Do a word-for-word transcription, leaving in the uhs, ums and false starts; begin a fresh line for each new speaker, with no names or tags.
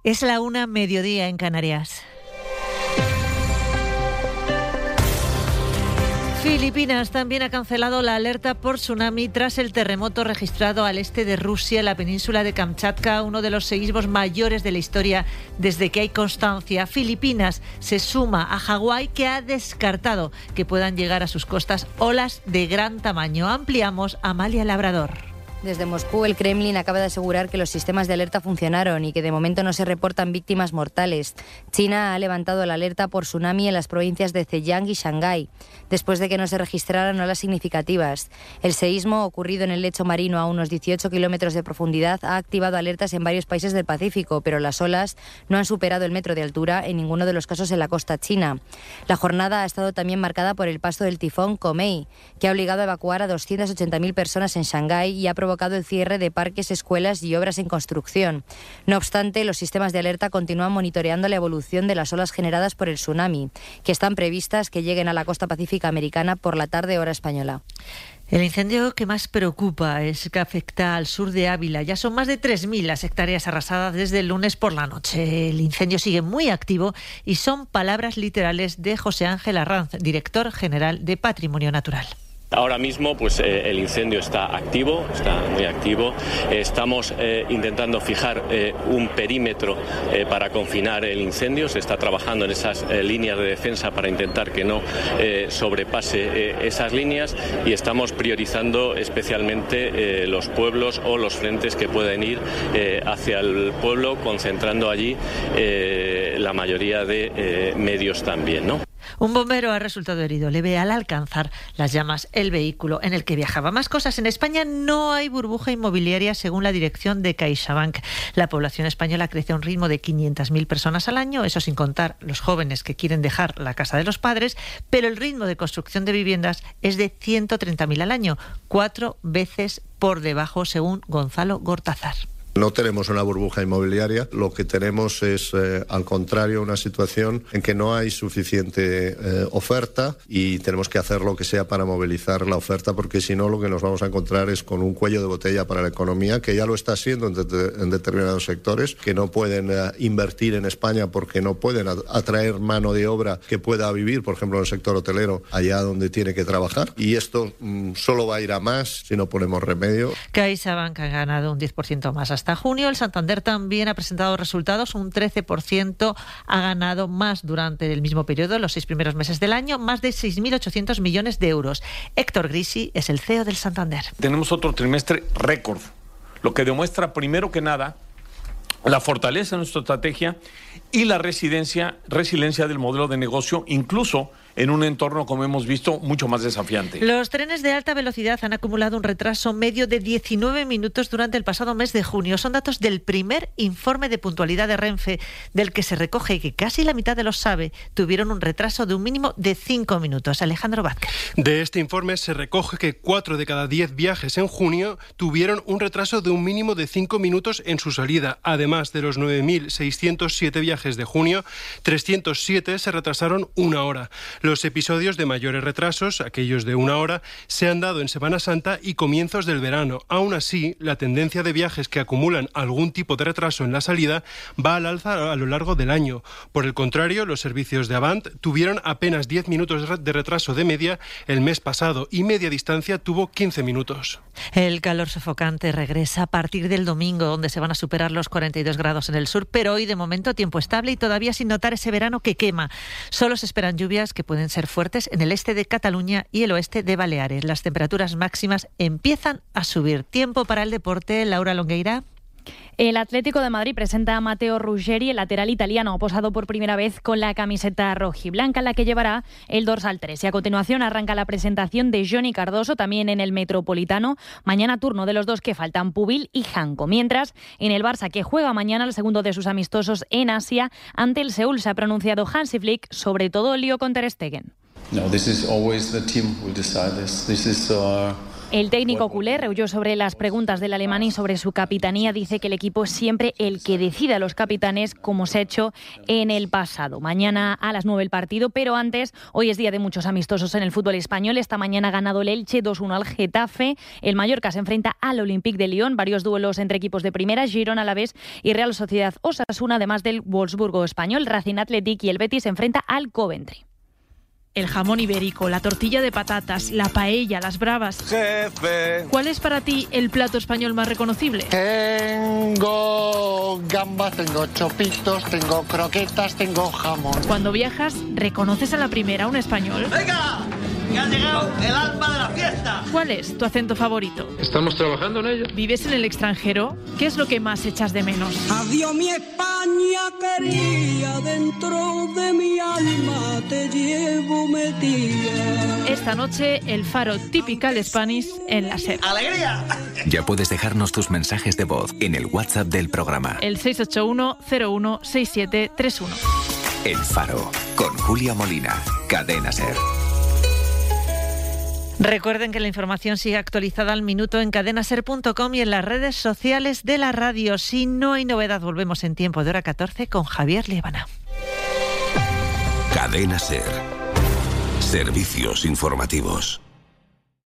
Es la una, mediodía en Canarias. Filipinas también ha cancelado la alerta por tsunami tras el terremoto registrado al este de Rusia, en la península de Kamchatka, uno de los seísmos mayores de la historia desde que hay constancia. Filipinas se suma a Hawái, que ha descartado que puedan llegar a sus costas olas de gran tamaño. Ampliamos, Amalia Labrador.
Desde Moscú, el Kremlin acaba de asegurar que los sistemas de alerta funcionaron y que de momento no se reportan víctimas mortales. China ha levantado la alerta por tsunami en las provincias de Zhejiang y Shanghái, después de que no se registraran olas significativas. El seísmo, ocurrido en el lecho marino a unos dieciocho kilómetros de profundidad, ha activado alertas en varios países del Pacífico, pero las olas no han superado el metro de altura en ninguno de los casos en la costa china. La jornada ha estado también marcada por el paso del tifón Komei, que ha obligado a evacuar a doscientas ochenta mil personas en Shanghái y ha provocado el cierre de parques, escuelas y obras en construcción. No obstante, los sistemas de alerta continúan monitoreando la evolución de las olas generadas por el tsunami, que están previstas que lleguen a la costa pacífica americana por la tarde hora española.
El incendio que más preocupa es que afecta al sur de Ávila. Ya son más de tres mil las hectáreas arrasadas desde el lunes por la noche. El incendio sigue muy activo y son palabras literales de José Ángel Arranz, director general de Patrimonio Natural.
Ahora mismo pues eh, el incendio está activo, está muy activo. Eh, estamos eh, intentando fijar eh, un perímetro eh, para confinar el incendio. Se está trabajando en esas eh, líneas de defensa para intentar que no eh, sobrepase eh, esas líneas, y estamos priorizando especialmente eh, los pueblos o los frentes que pueden ir eh, hacia el pueblo, concentrando allí eh, la mayoría de eh, medios también, ¿no?
Un bombero ha resultado herido leve al alcanzar las llamas el vehículo en el que viajaba. Más cosas. En España no hay burbuja inmobiliaria, según la dirección de CaixaBank. La población española crece a un ritmo de quinientas mil personas al año, eso sin contar los jóvenes que quieren dejar la casa de los padres, pero el ritmo de construcción de viviendas es de ciento treinta mil al año, cuatro veces por debajo, según Gonzalo Gortázar.
No tenemos una burbuja inmobiliaria, lo que tenemos es, eh, al contrario, una situación en que no hay suficiente eh, oferta, y tenemos que hacer lo que sea para movilizar la oferta, porque si no lo que nos vamos a encontrar es con un cuello de botella para la economía, que ya lo está haciendo en, de, en determinados sectores, que no pueden eh, invertir en España porque no pueden atraer mano de obra que pueda vivir, por ejemplo, en el sector hotelero, allá donde tiene que trabajar, y esto mm, solo va a ir a más si no ponemos remedio.
CaixaBank ha ganado un diez por ciento más hasta Hasta junio. El Santander también ha presentado resultados, un trece por ciento ha ganado más durante el mismo periodo, los seis primeros meses del año, más de seis mil ochocientos millones de euros. Héctor Grisi es el C E O del Santander.
Tenemos otro trimestre récord, lo que demuestra primero que nada la fortaleza de nuestra estrategia y la resiliencia, resiliencia del modelo de negocio, incluso en un entorno, como hemos visto, mucho más desafiante.
Los trenes de alta velocidad han acumulado un retraso medio de diecinueve minutos durante el pasado mes de junio. Son datos del primer informe de puntualidad de Renfe, del que se recoge que casi la mitad de los SAVE tuvieron un retraso de un mínimo de cinco minutos. Alejandro Vázquez.
De este informe se recoge que cuatro de cada diez viajes en junio tuvieron un retraso de un mínimo de cinco minutos en su salida. Además de los nueve mil seiscientos siete viajes de junio, trescientos siete se retrasaron una hora. Los episodios de mayores retrasos, aquellos de una hora, se han dado en Semana Santa y comienzos del verano. Aún así, la tendencia de viajes que acumulan algún tipo de retraso en la salida va al alza a lo largo del año. Por el contrario, los servicios de Avant tuvieron apenas diez minutos de retraso de media el mes pasado, y Media Distancia tuvo quince minutos.
El calor sofocante regresa a partir del domingo, donde se van a superar los cuarenta y dos grados en el sur, pero hoy de momento tiempo estable y todavía sin notar ese verano que quema. Solo se esperan lluvias que pueden ser fuertes en el este de Cataluña y el oeste de Baleares. Las temperaturas máximas empiezan a subir. Tiempo para el deporte. Laura Longueira.
El Atlético de Madrid presenta a Matteo Ruggeri, el lateral italiano, posado por primera vez con la camiseta rojiblanca, la que llevará el dorsal tres. Y a continuación arranca la presentación de Johnny Cardoso, también en el Metropolitano. Mañana turno de los dos que faltan, Pubil y Janko. Mientras, en el Barça, que juega mañana el segundo de sus amistosos en Asia, ante el Seúl, se ha pronunciado Hansi Flick sobre todo el lío con Ter Stegen.
No, this is always the team who will decide this. This is uh...
El técnico culé rehuyó sobre las preguntas del alemán y sobre su capitanía. Dice que el equipo es siempre el que decide a los capitanes, como se ha hecho en el pasado. Mañana a las nueve el partido, pero antes, hoy es día de muchos amistosos en el fútbol español. Esta mañana ha ganado el Elche dos uno al Getafe. El Mallorca se enfrenta al Olympique de Lyon. Varios duelos entre equipos de primera, Girona, Alavés y Real Sociedad Osasuna, además del Wolfsburgo español. Racing Athletic y el Betis se enfrenta al Coventry.
El jamón ibérico, la tortilla de patatas, la paella, las bravas.
Jefe.
¿Cuál es para ti el plato español más reconocible?
Tengo gambas, tengo chopitos, tengo croquetas, tengo jamón.
Cuando viajas, ¿reconoces a la primera un español?
¡Venga! ¡Que ha llegado el alma de la fiesta!
¿Cuál es tu acento favorito?
Estamos trabajando en ello.
¿Vives en el extranjero? ¿Qué es lo que más echas de menos?
Adiós mi España querida, dentro de mi alma te llevo metida.
Esta noche, el Faro Typical Spanish en la SER.
¡Alegría!
Ya puedes dejarnos tus mensajes de voz en el WhatsApp del programa.
El seis ocho uno cero uno seis siete tres uno.
El Faro, con Julia Molina, Cadena SER.
Recuerden que la información sigue actualizada al minuto en cadena ser punto com y en las redes sociales de la radio. Si no hay novedad, volvemos en tiempo de hora catorce con Javier Líbana.
Cadena SER. Servicios informativos.